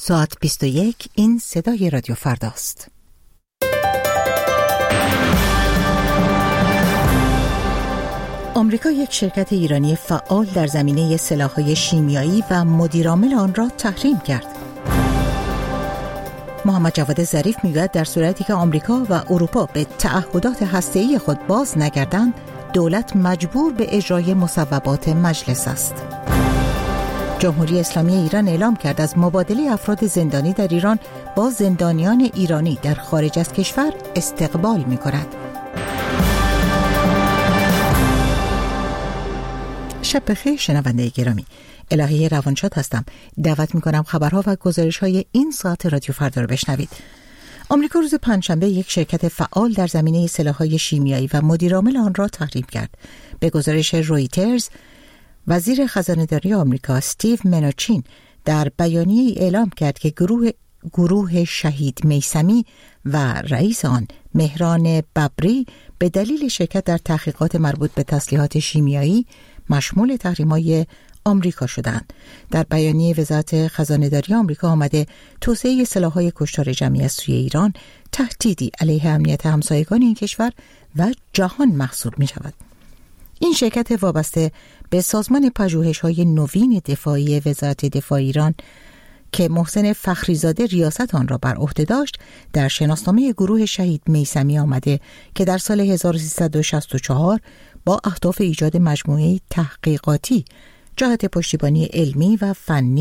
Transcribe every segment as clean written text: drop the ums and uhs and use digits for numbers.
ساعت 21 این صدای رادیو فرداست. آمریکا یک شرکت ایرانی فعال در زمینه سلاح‌های شیمیایی و مدیرعامل آن را تحریم کرد. محمد جواد ظریف میگوید در صورتی که آمریکا و اروپا به تعهدات هسته‌ای خود باز نگردند، دولت مجبور به اجرای مصوبات مجلس است. جمهوری اسلامی ایران اعلام کرد از مبادله افراد زندانی در ایران با زندانیان ایرانی در خارج از کشور استقبال می‌کند. شب بخیر شنونده گرامی، الهی روانشاد هستم. دعوت می‌کنم خبرها و گزارش‌های این ساعت رادیو فردا رو بشنوید. آمریکا روز پنجشنبه یک شرکت فعال در زمینه سلاح‌های شیمیایی و مدیرعامل آن را تحریم کرد. به گزارش رویترز، وزیر خزانه‌داری آمریکا استیو منوچین در بیانیه‌ای اعلام کرد که گروه شهید میثمی و رئیس آن مهران ببری به دلیل شرکت در تحقیقات مربوط به تسلیحات شیمیایی مشمول تحریم‌های آمریکا شدند. در بیانیه وزارت خزانه‌داری آمریکا آمده توسعه سلاح‌های کشتار جمعی از سوی ایران تهدیدی علیه امنیت همسایگان این کشور و جهان محسوب می‌شود. این شرکت وابسته به سازمان پژوهش‌های نوین دفاعی وزارت دفاع ایران که محسن فخریزاده ریاست آن را بر عهده داشت، در شناسنامه گروه شهید میثمی آمده که در سال 1364 با اهداف ایجاد مجموعه تحقیقاتی جهت پشتیبانی علمی و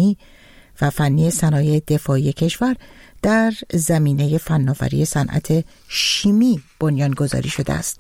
فنی صنایع دفاعی کشور در زمینه فناوری صنعت شیمی بنیانگذاری شده است.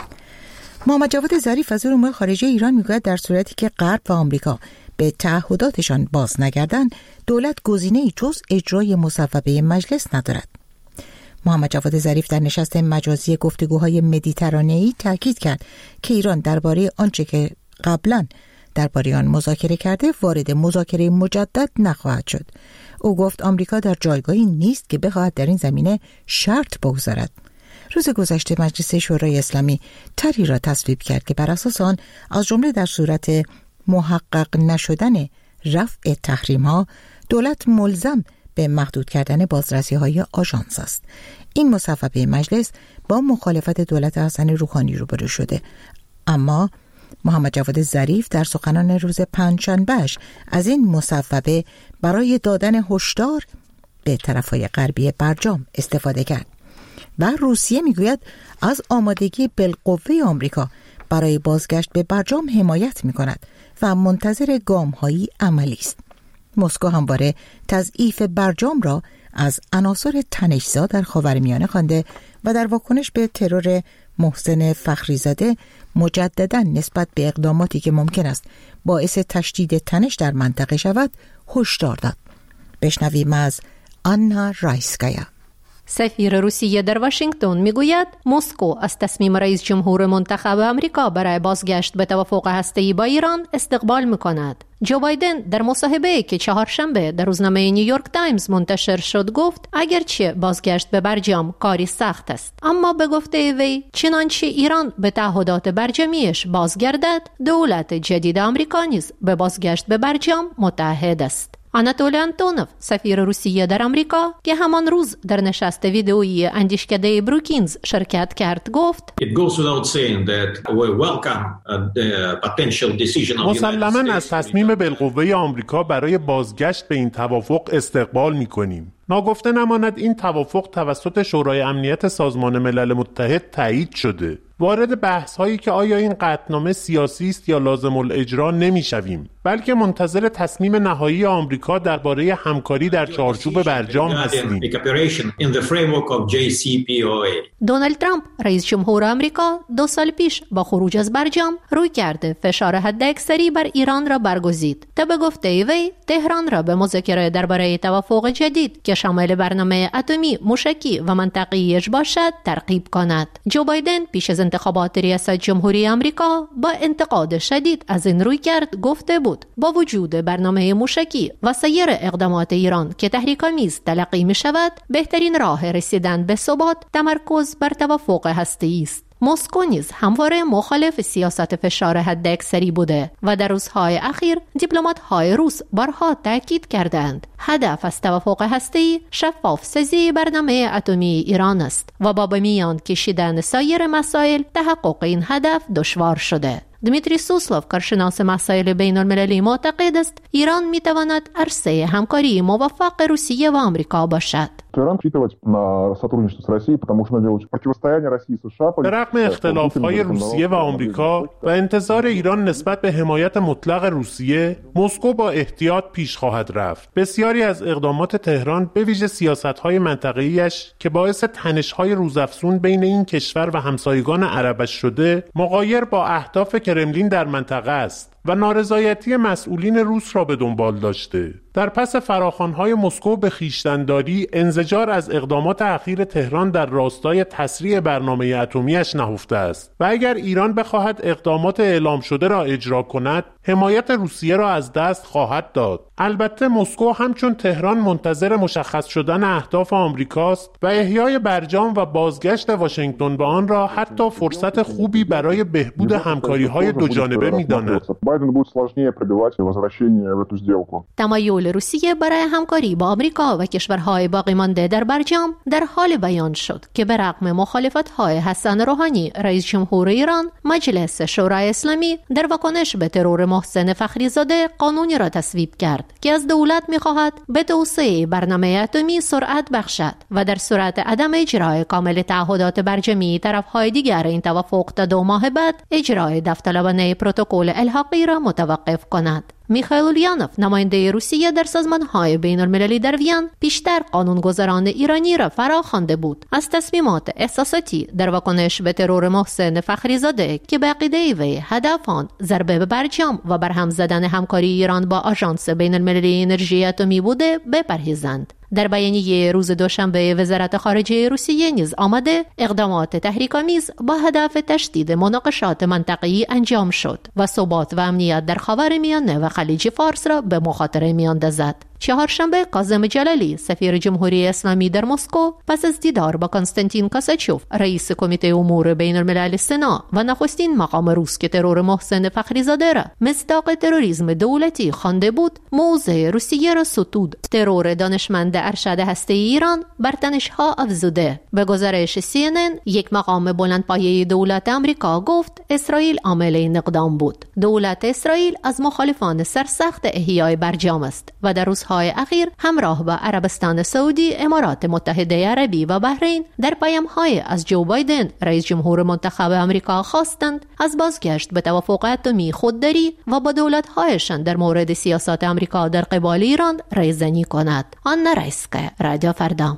محمد جواد ظریف وزیر امور خارجه ایران میگوید در صورتی که غرب و آمریکا به تعهداتشان باز نگردند، دولت گزینه‌ای جز اجرای مصوبه مجلس ندارد. محمد جواد ظریف در نشست مجازی گفتگوهای مدیترانه‌ای تاکید کرد که ایران درباره آنچه که قبلاً درباره آن مذاکره کرده وارد مذاکره مجدد نخواهد شد. او گفت آمریکا در جایگاهی نیست که بخواهد در این زمینه شرط بگذارد. روز گذشته مجلس شورای اسلامی طرحی را تصویب کرد که بر اساس آن از جمله در صورت محقق نشدن رفع تحریم‌ها، دولت ملزم به محدود کردن بازرسی‌های آژانس است. این مصوبه مجلس با مخالفت دولت حسن روحانی روبرو شده، اما محمد جواد ظریف در سخنان روز پنجشنبه‌اش از این مصوبه برای دادن هشدار به طرف‌های غربی برجام استفاده کرد و روسیه میگوید از آمادگی بالقوه آمریکا برای بازگشت به برجام حمایت می‌کند و منتظر گام‌هایی عملی است. مسکو همواره تضعیف برجام را از عناصر تنش‌زا در خاورمیانه خوانده و در واکنش به ترور محسن فخریزاده مجدداً نسبت به اقداماتی که ممکن است باعث تشدید تنش در منطقه شود هشدار داد. بشنویم از آنا رایسکایا. سفیر روسیه در واشنگتن میگوید مسکو از تصمیم رئیس جمهور منتخب آمریکا برای بازگشت به توافق هسته‌ای با ایران استقبال میکند. جو بایدن در مصاحبه‌ای که چهارشنبه در روزنامه نیویورک تایمز منتشر شد گفت اگرچه بازگشت به برجام کاری سخت است، اما به گفته وی چنانچه ایران به تعهدات برجامیش بازگردد، دولت جدید آمریکا نیز به بازگشت به برجام متعهد است. آناتولی آنتونوف سفیر روسیه در آمریکا که همان روز در نشست ویدئویی اندیشکده بروکینز شرکت کرد گفت مسلماً از تصمیم بالقوه آمریکا برای بازگشت به این توافق استقبال می‌کنیم. ناگفته نماند این توافق توسط شورای امنیت سازمان ملل متحد تایید شده. وارد بحث هایی که آیا این قطعنامه سیاسی است یا لازم الاجرا نمیشویم، بلکه منتظر تصمیم نهایی آمریکا درباره همکاری در چارچوب برجام هستیم. دونالد ترامپ رئیس جمهور آمریکا 2 سال پیش با خروج از برجام روی کرده فشار حداکثری بر ایران را برگزید تا به گفته وی تهران را به مذاکره درباره توافق جدید که شامل برنامه اتمی، موشکی و منطقه‌ایش باشد ترغیب کند. جو بایدن پیش از انتخابات ریاست جمهوری آمریکا با انتقاد شدید از این رویکرد گفته بود با وجود برنامه موشکی و سایر اقدامات ایران که تحریک‌آمیز تلقی می شود، بهترین راه رسیدن به ثبات تمرکز بر توافق هسته‌ای است. مسکو نیز همواره مخالف سیاست فشار حداکثری بوده و در روزهای اخیر دیپلمات‌های روس بارها تاکید کردند هدف از توافق هسته‌ای شفاف سازی برنامه اتمی ایران است و با به میان کشیدن سایر مسائل تحقق این هدف دشوار شده. دمیتری سوسلوف کارشناس مسائل بین المللی معتقد است ایران میتواند عرصه همکاری موفق روسیه و آمریکا باشد. به رغم اختلاف‌های روسیه و آمریکا و انتظار ایران نسبت به حمایت مطلق روسیه، مسکو با احتیاط پیش خواهد رفت. بسیاری از اقدامات تهران به ویژه سیاست‌های منطقه‌ایش که باعث تنش‌های روزافزون بین این کشور و همسایگان عربش شده، مغایر با اهداف کرملین در منطقه است و نارضایتی مسئولین روس را به دنبال داشته. در پس فراخوان‌های مسکو به خویشتن‌داری، انزجار از اقدامات اخیر تهران در راستای تسریع برنامه اتمی‌اش نهفته است و اگر ایران بخواهد اقدامات اعلام شده را اجرا کند، حمایت روسیه را از دست خواهد داد. البته مسکو همچون تهران منتظر مشخص شدن اهداف آمریکاست و احیای برجام و بازگشت واشنگتن به آن را حتی فرصت خوبی برای بهبود همکاری‌های دوجانبه می‌داند. تمایل روسیه برای همکاری با آمریکا و کشورهای باقی مانده در برجام در حال بیان شد که به رغم مخالفت‌های حسن روحانی رئیس جمهور ایران، مجلس شورای اسلامی در واکنش به ترور محسن فخریزاده قانونی را تصویب کرد که از دولت می‌خواهد به توسعه برنامه اتمی سرعت بخشد و در صورت عدم اجرای کامل تعهدات برجامی طرف‌های دیگر این توافق تا 2 ماه بعد اجرای داوطلبانه پروتکل الحاقی را متوقف کند. میخائیل اولیانوف نماینده روسیه در سازمان‌های بین‌المللی در وین پیشتر قانونگذاران ایرانی را فراخوانده بود از تصمیمات احساساتی در واکنش به ترور محسن فخریزاده که به عقیده وی هدف آن ضربه به برجام و برهم زدن همکاری ایران با آژانس بین‌المللی انرژی اتمی بوده بپرهیزند. در بیانیه روز دوشنبه وزارت خارجه روسیه نیز آمده اقدامات تحریک‌آمیز با هدف تشدید مناقشات منطقه‌ای انجام شد و ثبات و امنیت در خاورمیانه و خلیج فارس را به مخاطره میاندازد. چهارشنبه کاظم جلالی سفیر جمهوری اسلامی در مسکو پس از دیدار با کنستانتین کاساچوف رئیس کمیته امور بین الملل سنا و نخستین مقام روس که ترور محسن فخریزاده را مصداق تروریسم دولتی خوانده بود، موضع روسیه را ستود. ترور دانشمند ارشد هسته ایران بر تنش‌ها افزوده. به گزارش CNN یک مقام بلندپایه دولت آمریکا گفت اسرائیل عامل این اقدام بود. دولت اسرائیل از مخالفان سرسخت احیای برجام است و در روزهای اخیر همراه با عربستان سعودی، امارات متحده عربی و بحرین در پیام‌های از جو بایدن رئیس جمهور منتخب آمریکا خواستند از بازگشت به توافق اتمی خودداری و با دولت‌هایشان در مورد سیاست آمریکا در قبال ایران رایزنی کند. آنا رایسکه، رادیو فردا.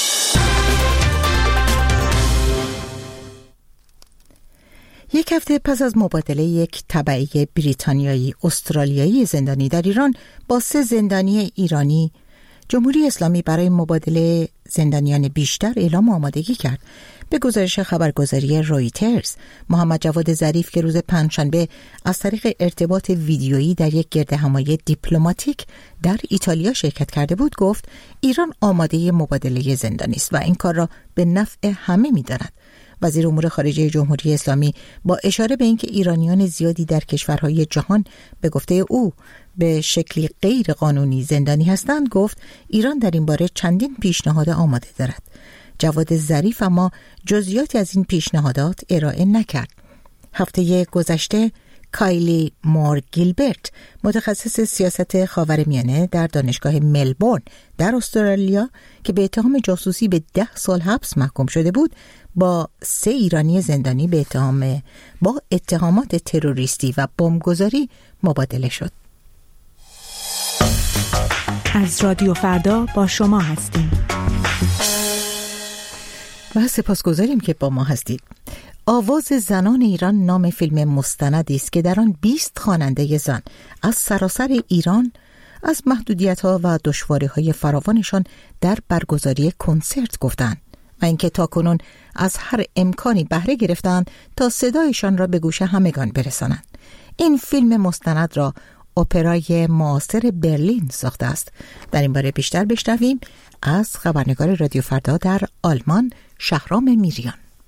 یک هفته پس از مبادله یک تبعی بریتانیایی استرالیایی زندانی در ایران با 3 زندانی ایرانی، جمهوری اسلامی برای مبادله زندانیان بیشتر اعلام آمادگی کرد. به گزارش خبرگزاری رویترز، محمد جواد ظریف که روز پنجشنبه از طریق ارتباط ویدیویی در یک گردهمایی دیپلماتیک در ایتالیا شرکت کرده بود، گفت ایران آماده مبادله زندانی است و این کار را به نفع همه می‌داند. وزیر امور خارجه جمهوری اسلامی با اشاره به اینکه ایرانیان زیادی در کشورهای جهان به گفته او به شکلی غیر قانونی زندانی هستند، گفت ایران در این باره چندین پیشنهاد آماده دارد. جواد ظریف اما جزئیاتی از این پیشنهادات ارائه نکرد. هفته گذشته کایلی مور گیلبرت، متخصص سیاست خاورمیانه در دانشگاه ملبورن در استرالیا که به اتهام جاسوسی به 10 سال حبس محکوم شده بود، با 3 ایرانی زندانی با اتهامات تروریستی و بمبگذاری مبادله شد. از رادیو فردا با شما هستیم و سپاسگزاریم که با ما هستید. آواز زنان ایران نام فیلم مستندی است که در آن 20 خواننده زن از سراسر ایران از محدودیت‌ها و دشواری‌های فراوانشان در برگزاری کنسرت گفتند و اینکه تاکنون از هر امکانی بهره گرفتند تا صدایشان را به گوش همگان برسانند. این فیلم مستند را اپرای معاصر برلین ساخته است. در این باره بیشتر بشنویم از خبرنگار رادیو فردا در آلمان، شهرام میریان.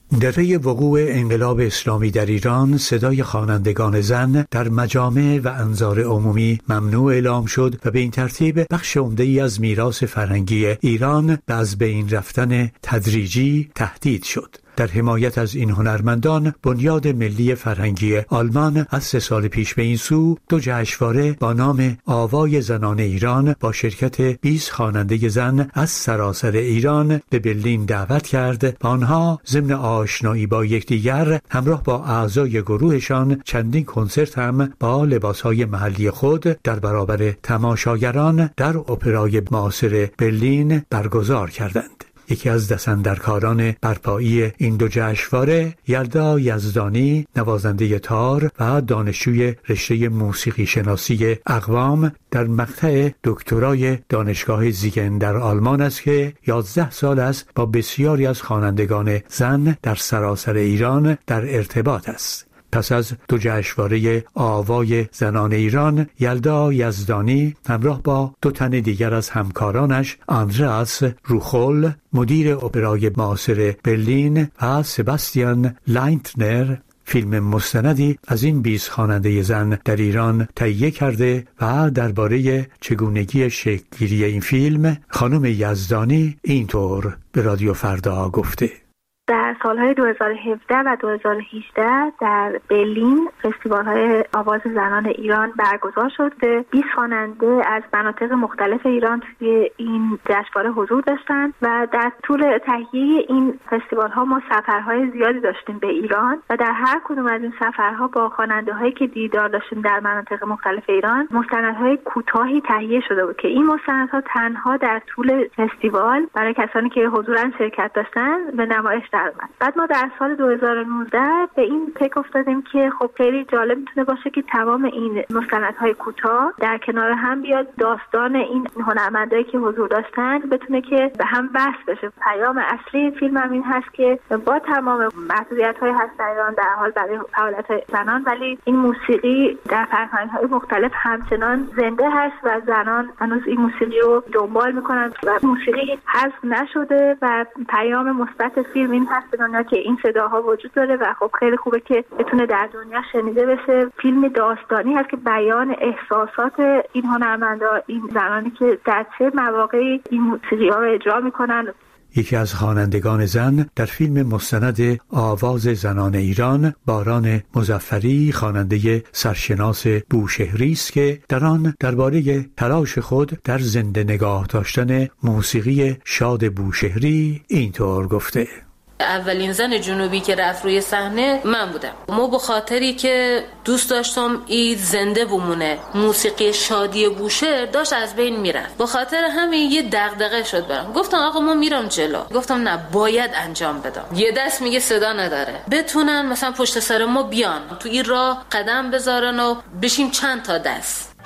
در پی وقوع انقلاب اسلامی در ایران، صدای خوانندگان زن در مجامع و انظار عمومی ممنوع اعلام شد و به این ترتیب بخش عمده‌ای از میراث فرهنگی ایران به از بین رفتن تدریجی تهدید شد. در حمایت از این هنرمندان، بنیاد ملی فرهنگی آلمان از 3 سال پیش به این سو 2 جشنواره با نام آوای زنان ایران با شرکت 20 خواننده زن از سراسر ایران به برلین دعوت کرد و آنها ضمن آشنایی با یکدیگر همراه با اعضای گروهشان چندین کنسرت هم با لباسهای محلی خود در برابر تماشاگران در اپرای معاصر برلین برگزار کردند. یکی از دستاندرکاران برپایی این 2 جشنواره، یلدا یزدانی، نوازنده تار و دانشجوی رشته موسیقی شناسی اقوام در مقطع دکترای دانشگاه زیگن در آلمان است که 11 سال است با بسیاری از خوانندگان زن در سراسر ایران در ارتباط است. پس از 2 جشنواره آوای زنان ایران، یلدا یزدانی همراه با 2 تن دیگر از همکارانش، آندراس روخول مدیر اپرای معاصر برلین و سباستیان لاینتنر، فیلم مستندی از این 20 خواننده زن در ایران تهیه کرده و درباره چگونگی شکل‌گیری این فیلم خانم یزدانی اینطور به رادیو فردا گفته: در سالهای 2017 و 2018 در برلین فستیوال‌های آواز زنان ایران برگزار شد. 20 خواننده از مناطق مختلف ایران توی این جشنواره حضور داشتند و در طول تهیه این فستیوال‌ها ما سفرهای زیادی داشتیم به ایران و در هر کدوم از این سفرها با خواننده‌هایی که دیدار داشتیم در مناطق مختلف ایران، مستندهای کوتاهی تهیه شده بود که این مستندها تنها در طول فستیوال برای کسانی که حضوراً شرکت داشتن به نمایش بعد ما در سال 2019 به این فکر افتادیم که خب خیلی جالب میتونه باشه که تمام این مستندهای کوتاه در کنار هم بیاد، داستان این هنرمندایی که حضور داشتن بتونه که به هم وصل بشه. پیام اصلی فیلم هم این هست که با تمام محدودیت‌های هست در ایران در حال برای فعالیت زنان، ولی این موسیقی در فرهنگ‌های مختلف همچنان زنده هست و زنان هنوز این موسیقی رو دنبال میکنن و موسیقی حذف نشده و پیام مثبت فیلم این هست به دنیا که این صداها وجود داره و خب خیلی خوبه که بتونه در دنیا شنیده بشه. فیلم داستانی هست که بیان احساسات این هنرمندا، این زنانی که در چه مواقعی این موسیقی‌ها رو اجرا میکنن. یکی از خوانندگان زن در فیلم مستند آواز زنان ایران، باران مظفری، خواننده سرشناس بوشهری است که در آن درباره تلاش خود در زنده نگاه داشتن موسیقی شاد بوشهری اینطور گفته: اولین زن جنوبی که رفت روی صحنه من بودم. ما به خاطری که دوست داشتم این زنده بمونه، موسیقی شادی بوشهر داشت از بین میرفت، به خاطر همین یه دغدغه شد برام. گفتم آقا ما میرم جلو، گفتم نه باید انجام بدم. یه دست میگه صدا نداره، بتونن مثلا پشت سر ما بیان تو این راه قدم بذارن و بشیم چند تا دست.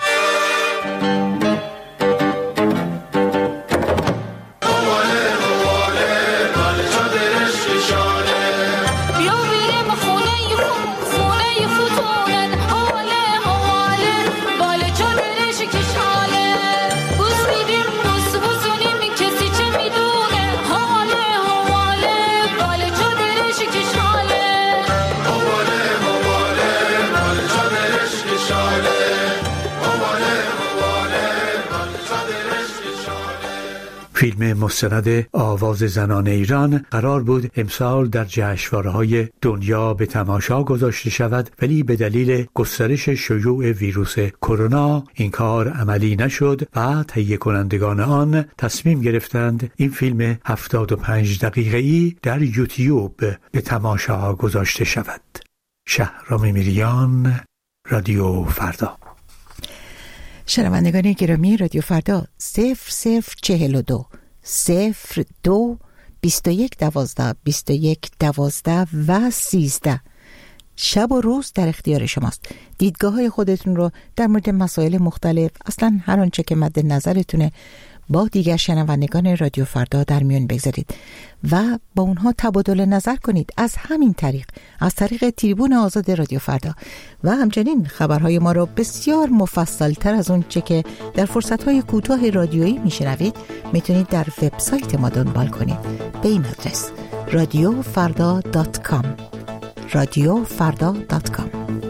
فیلم مستند آواز زنان ایران قرار بود امسال در جشنواره‌های دنیا به تماشا گذاشته شود، ولی به دلیل گسترش شیوع ویروس کرونا این کار عملی نشد و تهیه کنندگان آن تصمیم گرفتند این فیلم 75 دقیقه‌ای در یوتیوب به تماشا گذاشته شود. شهرام میریان، رادیو فردا. شنوندگان گرامی، رادیو فردا 0042 02 21 12 21 12 و 13 شب و روز در اختیار شماست. دیدگاه های خودتون رو در مورد مسائل مختلف، اصلا هر آنچه که مد نظرتونه، با دیگر شنوندگان رادیو فردا در میان بگذارید و با اونها تبادل نظر کنید از همین طریق، از طریق تریبون آزاد رادیو فردا. و همچنین خبرهای ما رو بسیار مفصل تر از اون چه که در فرصتهای کوتاه رادیویی میشنوید میتونید در وبسایت ما دنبال کنید به این آدرس radiofrda.com. radiofrda.com